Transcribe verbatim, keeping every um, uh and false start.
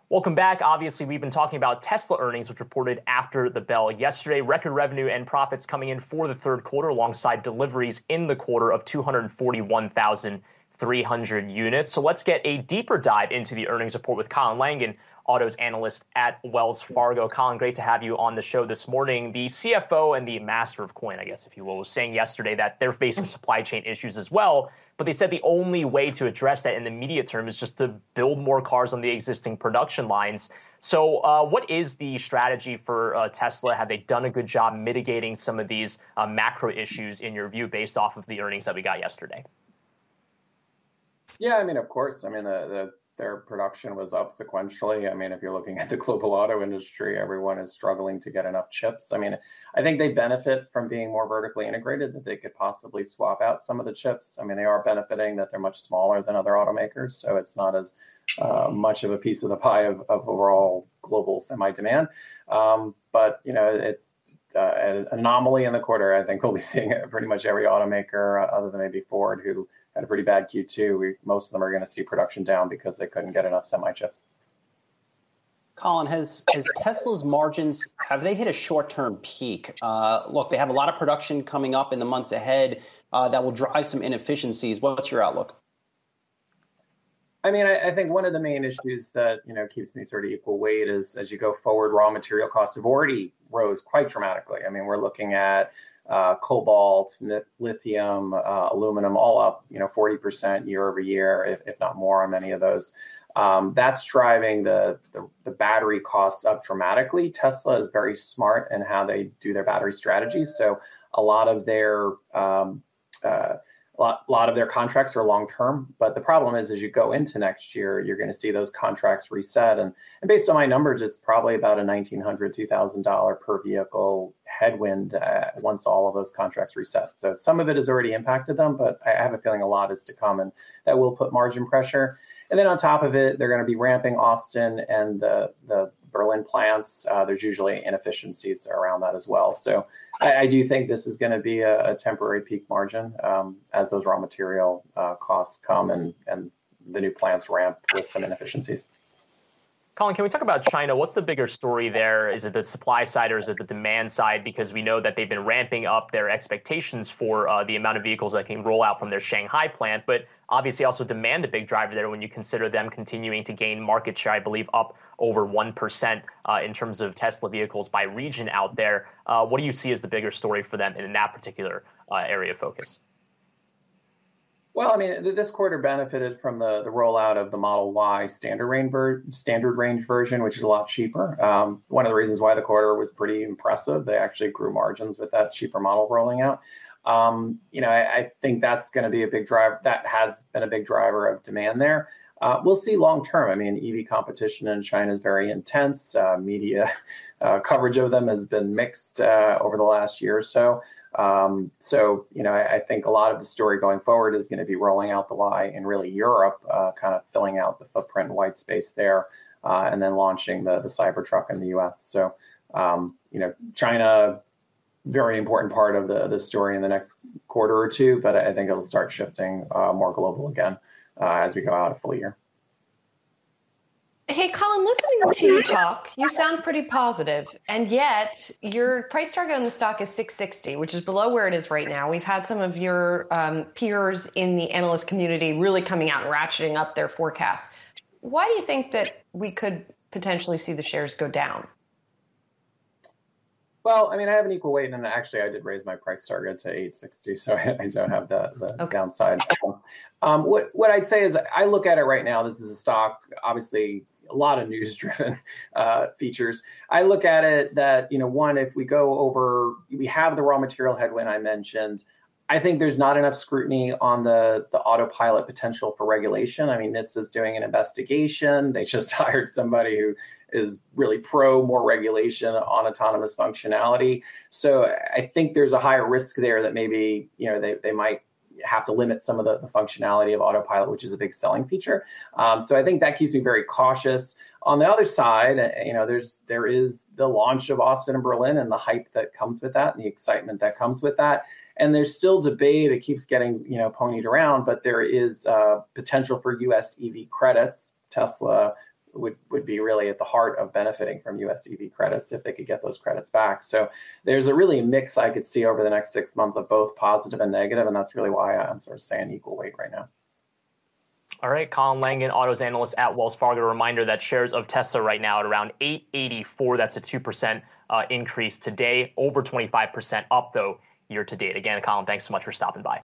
Welcome back. Obviously, we've been talking about Tesla earnings, which reported after the bell yesterday. Record revenue and profits coming in for the third quarter alongside deliveries in the quarter of two hundred forty-one thousand three hundred units. So let's get a deeper dive into the earnings report with Colin Langan, autos analyst at Wells Fargo. Colin, great to have you on the show this morning. The C F O and the master of coin, I guess, if you will, was saying yesterday that they're facing supply chain issues as well. But they said the only way to address that in the immediate term is just to build more cars on the existing production lines. So uh, what is the strategy for uh, Tesla? Have they done a good job mitigating some of these uh, macro issues in your view based off of the earnings that we got yesterday? Yeah, I mean, of course. I mean, the, the, their production was up sequentially. I mean, if you're looking at the global auto industry, everyone is struggling to get enough chips. I mean, I think they benefit from being more vertically integrated, that they could possibly swap out some of the chips. I mean, they are benefiting that they're much smaller than other automakers, so it's not as uh, much of a piece of the pie of, of overall global semi-demand. Um, but, you know, it's uh, an anomaly in the quarter. I think we'll be seeing it pretty much every automaker, uh, other than maybe Ford, who had a pretty bad Q two. We, most of them are going to see production down because they couldn't get enough semi-chips. Colin, has, has Tesla's margins, have they hit a short-term peak? Uh, look, they have a lot of production coming up in the months ahead uh, that will drive some inefficiencies. What's your outlook? I mean, I, I think one of the main issues that, you know, keeps me sort of equal weight is as you go forward, raw material costs have already rose quite dramatically. I mean, we're looking at Uh, cobalt, lithium, uh, aluminum, all up, you know, forty percent year over year, if, if not more on many of those. Um, that's driving the, the, the battery costs up dramatically. Tesla is very smart in how they do their battery strategies. So a lot of their um, uh, a lot, lot of their contracts are long term. But the problem is, as you go into next year, you're going to see those contracts reset. And, and based on my numbers, it's probably about a nineteen hundred dollars, two thousand dollars per vehicle headwind uh, once all of those contracts reset. So some of it has already impacted them, but I have a feeling a lot is to come, and that will put margin pressure. And then on top of it, they're going to be ramping Austin and the, the Berlin plants. Uh, there's usually inefficiencies around that as well. So I, I do think this is going to be a, a temporary peak margin um, as those raw material uh, costs come and, and the new plants ramp with some inefficiencies. Colin, can we talk about China? What's the bigger story there? Is it the supply side or is it the demand side? Because we know that they've been ramping up their expectations for uh, the amount of vehicles that can roll out from their Shanghai plant, but obviously also demand a big driver there when you consider them continuing to gain market share, I believe up over one percent uh, in terms of Tesla vehicles by region out there. Uh, what do you see as the bigger story for them in that particular uh, area of focus? Well, I mean, this quarter benefited from the, the rollout of the Model Y standard range, ver- standard range version, which is a lot cheaper. Um, one of the reasons why the quarter was pretty impressive, they actually grew margins with that cheaper model rolling out. Um, you know, I, I think that's going to be a big driver. That has been a big driver of demand there. Uh, we'll see long term. I mean, E V competition in China is very intense. Uh, media uh, coverage of them has been mixed uh, over the last year or so. Um, so, you know, I, I think a lot of the story going forward is going to be rolling out the Y in really Europe, uh, kind of filling out the footprint and white space there, uh, and then launching the, the Cybertruck in the U S. So, um, you know, China, very important part of the, the story in the next quarter or two, but I think it'll start shifting uh, more global again uh, as we go out a full year. Hey, Colin, listening to you talk, you sound pretty positive, and yet your price target on the stock is six sixty, which is below where it is right now. We've had some of your um, peers in the analyst community really coming out and ratcheting up their forecasts. Why do you think that we could potentially see the shares go down? Well, I mean, I have an equal weight, and actually I did raise my price target to eight sixty, so I don't have the, the okay. downside. Um, what, what I'd say is I look at it right now, this is a stock, obviously, a lot of news-driven uh, features. I look at it that, you know, one, if we go over, we have the raw material headwind I mentioned. I think there's not enough scrutiny on the, the autopilot potential for regulation. I mean, N H T S A is doing an investigation. They just hired somebody who is really pro more regulation on autonomous functionality. So I think there's a higher risk there that maybe, you know, they, they might have to limit some of the, the functionality of autopilot, which is a big selling feature. Um, so I think that keeps me very cautious. On the other side, you know, there's there is the launch of Austin and Berlin and the hype that comes with that and the excitement that comes with that. And there's still debate. It keeps getting, you know, ponied around, but there is uh, potential for U S E V credits. Tesla would, would be really at the heart of benefiting from U S E V credits if they could get those credits back. So there's a really mix I could see over the next six months of both positive and negative, and that's really why I'm sort of saying equal weight right now. All right, Colin Langan, autos analyst at Wells Fargo. A reminder that shares of Tesla right now at around eight eighty-four. That's a two percent uh, increase today, over twenty-five percent up, though, year to date. Again, Colin, thanks so much for stopping by.